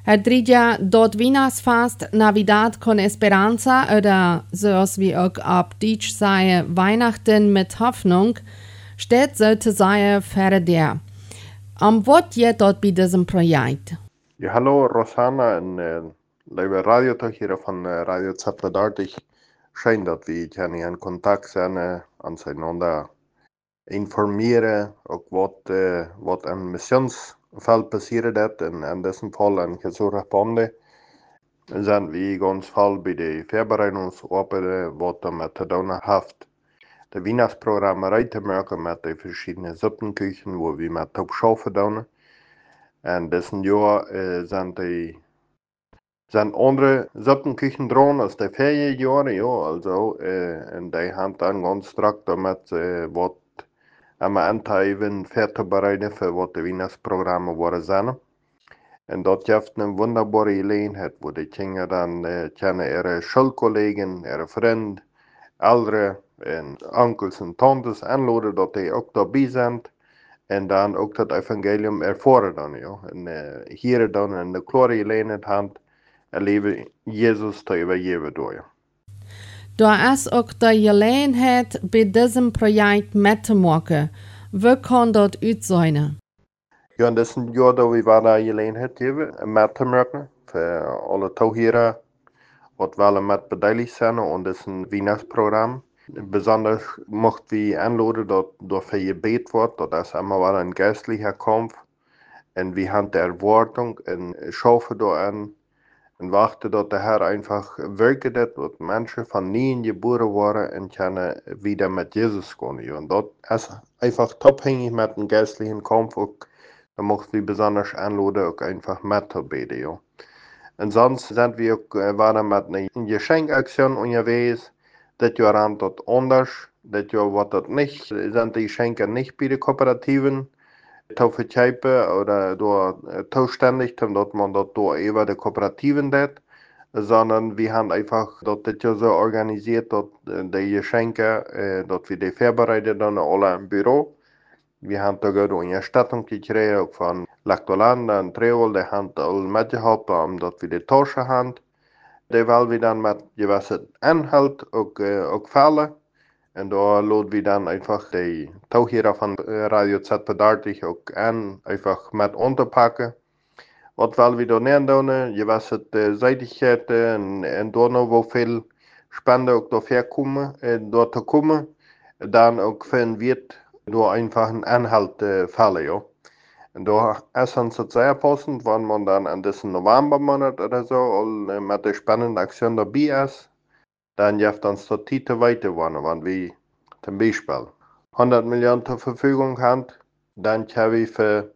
Het drieja dort Weihnachtsfest Navidad con Esperanza oder zoals wie ook op Deutsch sagen Weihnachten mit Hoffnung steht sollte sein fertig. Wat geht dort bei diesem Projekt? Ja, hallo Rosanna en lieve radiotochteren van Radio Zapradart. Schön, dat we hier in contact zijn aan einander informeren, ook wat een missionsfeld passiert is. En in diesem Fall in Gesurabonde zijn we ganz voll bij de Vorbereitungsarbeiten, wat damit te doen heeft. De Weihnachtsprogramme rijdt te maken met de verschillende Suppenküchen, wo wir met top schaffen doen. En diesen Jahr zijn andere Suppenküchen dran als de Ferienjahre, ja, also, en die haben dann ganz strak damit, wat am Anteilen vorzubereiten für wat de Weihnachtsprogramme worden zijn. En dat geeft een wunderbare gelegenheid, wo die Kinder dan kennen ihre Schulkollegen, ihre Freunde, Eltern en onkels en tantes aanladen dat die ook dabei zijn. En dan ook dat evangelium ervaren dan, ja. En hier dan in de klare gelegenheid hand erleben Jesus te übergeben door, ja. Da is ook de gelegenheid bij diesem project met te maken. Wie kan dat uitzien? Ja, en dat is een jaar dat we daar gelegenheid hebben met te maken. Voor alle toehoorders, wat wel met beteiligd zijn aan dit Weihnachtsprogramma. Besonders mochten we aanladen dat dafür gebet wordt. Dat is immer wel een geistlicher Kampf. En we hebben de erwartung en schaffen daaraan. En wachten dat de Herr einfach werken dat mensen van nieuw geboren worden en kunnen wieder met Jesus gaan. Ja. En dat is einfach abhängig met een geistlichen Kampf ook. Da mochten we besonders aanladen ook einfach met te beten. Ja. En sonst sind wir ook waren met een Geschenkaktion unterwegs. Dat jaar aan dat anders. Dat jaar wordt dat niet. Zijn die Geschenke nicht bei den Kooperativen te verkaufen oder door zuständig, dat man dat door über de Kooperativen deed. Sondern wir haben einfach dat ja so organisiert, dat die Geschenke, dat wir die vorbereiten dann alle im Büro. Wir haben da gerade eine Erstattung gekriegt, auch von Lactolanda und Treol, die haben alle mitgeholfen, dass wir die Tasche haben. Die wollen wir dann mit gewissen Inhalt auch fällen. Und da laden wir dann einfach die Tauchierer von Radio Z30 auch an, einfach mit unterpacken. Was wollen wir da näher tun? Gewisse Seitigkeiten und da noch, wo viel Spende auch dafür kommen, dort zu kommen. Dann auch finden wird, da einfach ein Inhalt fallen, ja. Und da ist es sehr passend, wenn man dann in diesem Novembermonat oder so mit der spannenden Aktion dabei ist, dann gibt uns die Titel weiter werden, wenn wir zum Beispiel 100 Millionen zur Verfügung haben, dann können wir für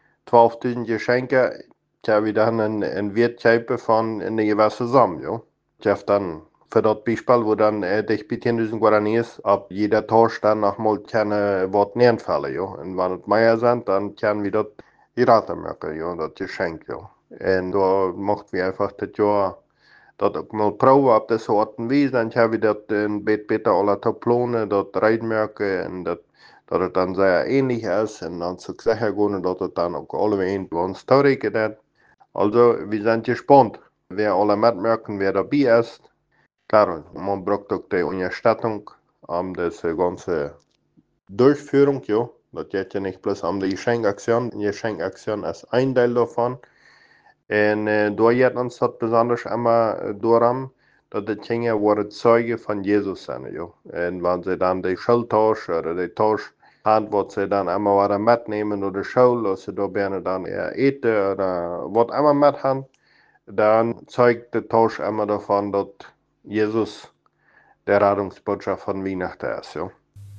12.000 Geschenke können wir dann einen Wert kaufen von einer gewissen Summe, ja. Gibt dann für das Beispiel, wo dann dich bei 10.000 Guarani ist, ab jeder Tag dann nochmal keine was nebenfallen, ja. Und wenn es mehr sind, dann können wir das Rate machen, ja, das Geschenk, ja. Und da macht wir einfach das Jahr dat ook mal proeven op de soorten wijze, dan hebben we dat een beetje beter alle te plannen, dat rijden en dat het dan zeer ähnlich is. En dan zou ik zeggen gewoon dat het dan ook alle bij ons toerekenen. Also, we zijn gespannt, wer alle mitmerken, wer dabei ist. Klar, man braucht auch die Unterstützung diese ganze Durchführung, ja. Das geht ja nicht bloß die Geschenkaktion. Die Geschenkaktion ist ein Teil davon. En da geht uns das besonders immer daran, dass die Kinder worden Zeuge von Jesus sind. Ja. Und wenn sie dann die Schultasche oder die Tasche haben, was sie dann immer wieder mitnehmen oder Schule, oder sie da gerne dann eten oder was immer mit haben, dann zeugt die Tasche immer davon, dass Jesus der Rettungsbotschaft von Weihnachten ist. Ja.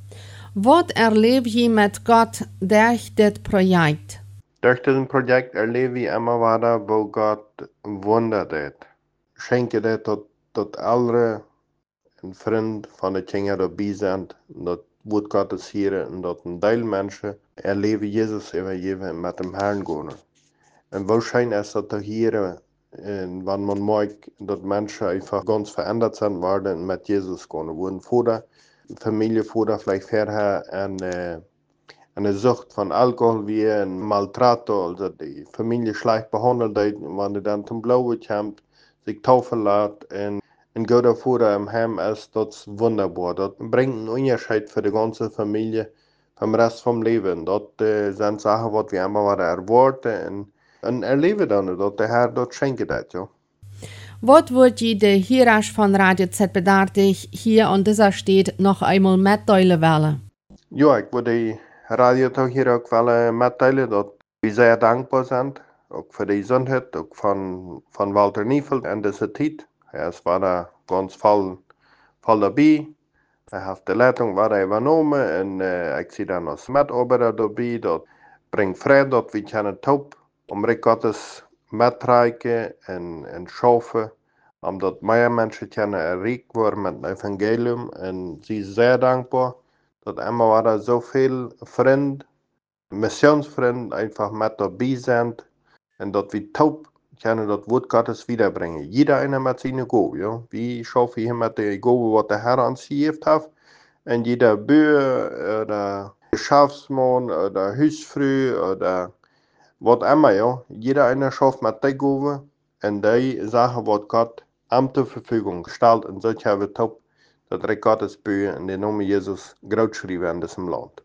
Was erlebe je mit Gott durch das Projekt? Durch dieses Projekt erlebe ich immer wieder, wo Gott Wunder tut. Schenke das, dass alle ein Freund von den Kindern dabei sind, dass Wort Gottes hier und dass ein Teil Menschen erleben Jesus übergeben mit dem Herrn gehen. Und wahrscheinlich ist das hier, wenn man merkt, dass Menschen einfach ganz verändert sind, werden mit Jesus gehen. Wo ein Vater, Familie, Vater vielleicht vorher eine Sucht von Alkohol wie ein Maltrato, also die Familie schlecht behandelt, wenn die dann zum Glauben kommt, sich taufen lässt und ein guter Vater im Heim ist, das ist wunderbar. Das bringt einen Unterschied für die ganze Familie vom Rest vom Leben. Das sind Sachen, die wir immer wieder erwarten und erleben dann, dass der Herr das schenkt. Ja. Was wird je de Hirasch von Radio Z bedartig hier an dieser Stadt noch einmal mitteilen wollen? Ja, ich würde die Radio hier auch mitteilen, dass wir sehr dankbar sind, auch für die Gesundheit, auch von Walter Niefeld in dieser Zeit. Er war da ganz voll dabei. Er hat die Leitung übernommen und ich sehe dann als Mitarbeiter dabei, das bringt Frieden, dass wir können taub, Reich Gottes mitreichen und schaffen, dass mehr Menschen können erreicht werden mit dem Evangelium und sie sind sehr dankbar, dass immer wieder so viele Freunde, Missionsfreunde einfach mit dabei sind und dass wir taub können das Wort Gottes wiederbringen. Jeder einer mit seiner Gabe, ja. Wie schaffen wir mit der Gabe, was der Herr uns gegeben hat? Und jeder Bauer oder Geschäftsmann oder Hausfrau oder was immer, ja. Jeder einer schafft mit der Gabe und die Sachen, was Gott ihm zur Verfügung stellt. Und so haben wir taub, dass Gott Gottes Böe in den Namen Jesus groß schreiben in diesem Land.